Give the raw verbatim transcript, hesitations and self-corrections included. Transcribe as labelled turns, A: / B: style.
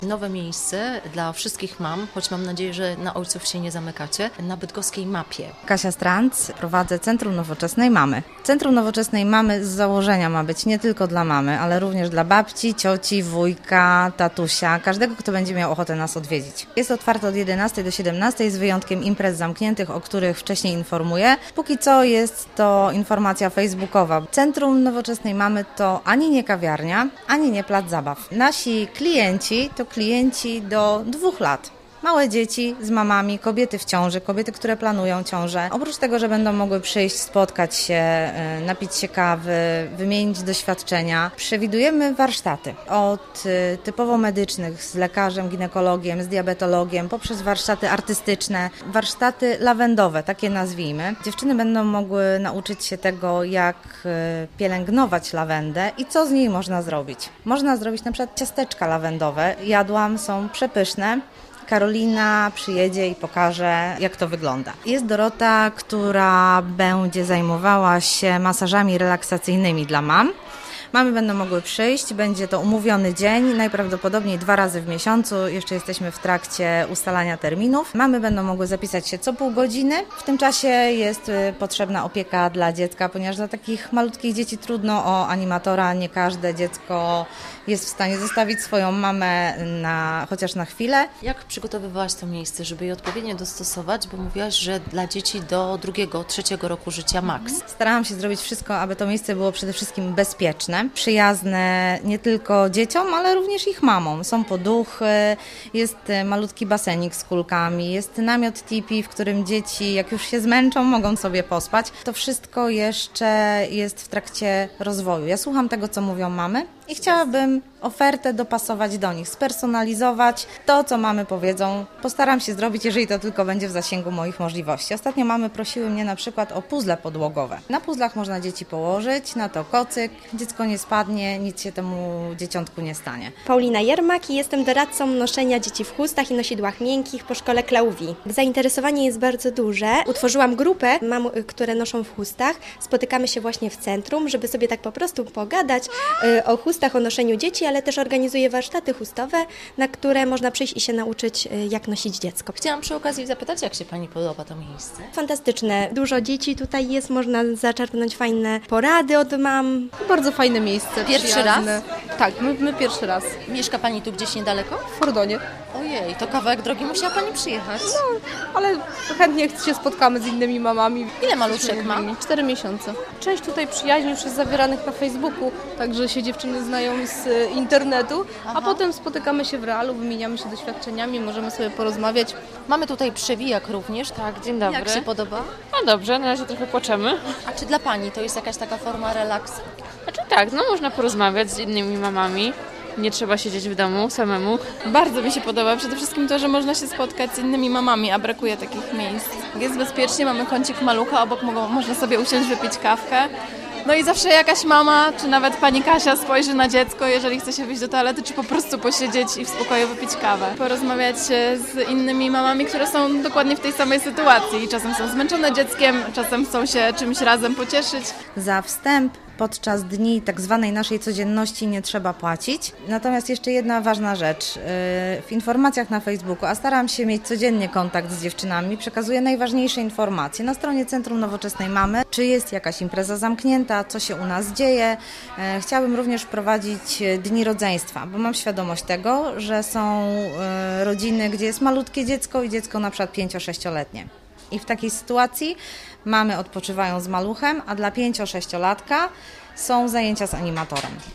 A: Nowe miejsce dla wszystkich mam, choć mam nadzieję, że na ojców się nie zamykacie, na bydgoskiej mapie.
B: Kasia Stranc, prowadzę Centrum Nowoczesnej Mamy. Centrum Nowoczesnej Mamy z założenia ma być nie tylko dla mamy, ale również dla babci, cioci, wujka, tatusia, każdego, kto będzie miał ochotę nas odwiedzić. Jest otwarte od jedenastej do siedemnastej z wyjątkiem imprez zamkniętych, o których wcześniej informuję. Póki co jest to informacja facebookowa. Centrum Nowoczesnej Mamy to ani nie kawiarnia, ani nie plac zabaw. Nasi klienci to klienci do dwóch lat. Małe dzieci z mamami, kobiety w ciąży, kobiety, które planują ciążę. Oprócz tego, że będą mogły przyjść, spotkać się, napić się kawy, wymienić doświadczenia, przewidujemy warsztaty od typowo medycznych z lekarzem, ginekologiem, z diabetologiem, poprzez warsztaty artystyczne, warsztaty lawendowe, takie nazwijmy. Dziewczyny będą mogły nauczyć się tego, jak pielęgnować lawendę i co z niej można zrobić. Można zrobić na przykład ciasteczka lawendowe. Jadłam, są przepyszne. Karolina przyjedzie i pokaże, jak to wygląda. Jest Dorota, która będzie zajmowała się masażami relaksacyjnymi dla mam. Mamy będą mogły przyjść, będzie to umówiony dzień, najprawdopodobniej dwa razy w miesiącu, jeszcze jesteśmy w trakcie ustalania terminów. Mamy będą mogły zapisać się co pół godziny, w tym czasie jest potrzebna opieka dla dziecka, ponieważ dla takich malutkich dzieci trudno o animatora, nie każde dziecko jest w stanie zostawić swoją mamę na, chociaż na chwilę.
A: Jak przygotowywałaś to miejsce, żeby je odpowiednio dostosować, bo mówiłaś, że dla dzieci do drugiego, trzeciego roku życia maks.
B: Starałam się zrobić wszystko, aby to miejsce było przede wszystkim bezpieczne, przyjazne nie tylko dzieciom, ale również ich mamom. Są poduchy, jest malutki basenik z kulkami, jest namiot tipi, w którym dzieci, jak już się zmęczą, mogą sobie pospać. To wszystko jeszcze jest w trakcie rozwoju. Ja słucham tego, co mówią mamy i chciałabym ofertę dopasować do nich, spersonalizować to, co mamy powiedzą. Postaram się zrobić, jeżeli to tylko będzie w zasięgu moich możliwości. Ostatnio mamy prosiły mnie na przykład o puzzle podłogowe. Na puzzlach można dzieci położyć, na to kocyk, dziecko nie spadnie, nic się temu dzieciątku nie stanie.
C: Paulina Jermak i jestem doradcą noszenia dzieci w chustach i nosidłach miękkich po szkole Klauwi. Zainteresowanie jest bardzo duże. Utworzyłam grupę mam, które noszą w chustach. Spotykamy się właśnie w centrum, żeby sobie tak po prostu pogadać y, o chustach, o noszeniu dzieci, ale też organizuję warsztaty chustowe, na które można przyjść i się nauczyć, jak nosić dziecko.
A: Chciałam przy okazji zapytać, jak się Pani podoba to miejsce?
C: Fantastyczne. Dużo dzieci tutaj jest, można zaczerpnąć fajne porady od mam.
D: Bardzo fajne miejsce.
A: Pierwszy
D: przyjazne.
A: raz?
D: Tak, my, my pierwszy raz.
A: Mieszka Pani tu gdzieś niedaleko?
D: W Fordonie.
A: Ojej, to kawałek drogi musiała Pani przyjechać.
D: No, ale chętnie się spotkamy z innymi mamami.
A: Ile maluszek ma?
D: Cztery miesiące. Część tutaj przyjaźni już jest zawieranych na Facebooku, także się dziewczyny znają z internetu, Aha. a potem spotykamy się w realu, wymieniamy się doświadczeniami, możemy sobie porozmawiać.
A: Mamy tutaj przewijak również.
E: Tak, dzień dobry.
A: Jak się podoba?
E: No dobrze, na razie trochę płaczemy.
A: A czy dla Pani to jest jakaś taka forma relaksu?
E: Znaczy tak, no można porozmawiać z innymi mamami. Nie trzeba siedzieć w domu samemu.
F: Bardzo mi się podoba. Przede wszystkim to, że można się spotkać z innymi mamami, a brakuje takich miejsc. Jest bezpiecznie, mamy kącik malucha, obok mogą, można sobie usiąść, wypić kawkę. No i zawsze jakaś mama, czy nawet pani Kasia spojrzy na dziecko, jeżeli chce się wyjść do toalety, czy po prostu posiedzieć i w spokoju wypić kawę. Porozmawiać z innymi mamami, które są dokładnie w tej samej sytuacji. Czasem są zmęczone dzieckiem, czasem chcą się czymś razem pocieszyć.
B: Za wstęp podczas dni tak zwanej naszej codzienności nie trzeba płacić. Natomiast jeszcze jedna ważna rzecz. W informacjach na Facebooku, a staram się mieć codziennie kontakt z dziewczynami, przekazuję najważniejsze informacje. Na stronie Centrum Nowoczesnej Mamy, czy jest jakaś impreza zamknięta, co się u nas dzieje. Chciałabym również wprowadzić dni rodzeństwa, bo mam świadomość tego, że są rodziny, gdzie jest malutkie dziecko i dziecko na przykład pięcio-sześcioletnie. I w takiej sytuacji mamy odpoczywają z maluchem, a dla pięcio-sześciolatka są zajęcia z animatorem.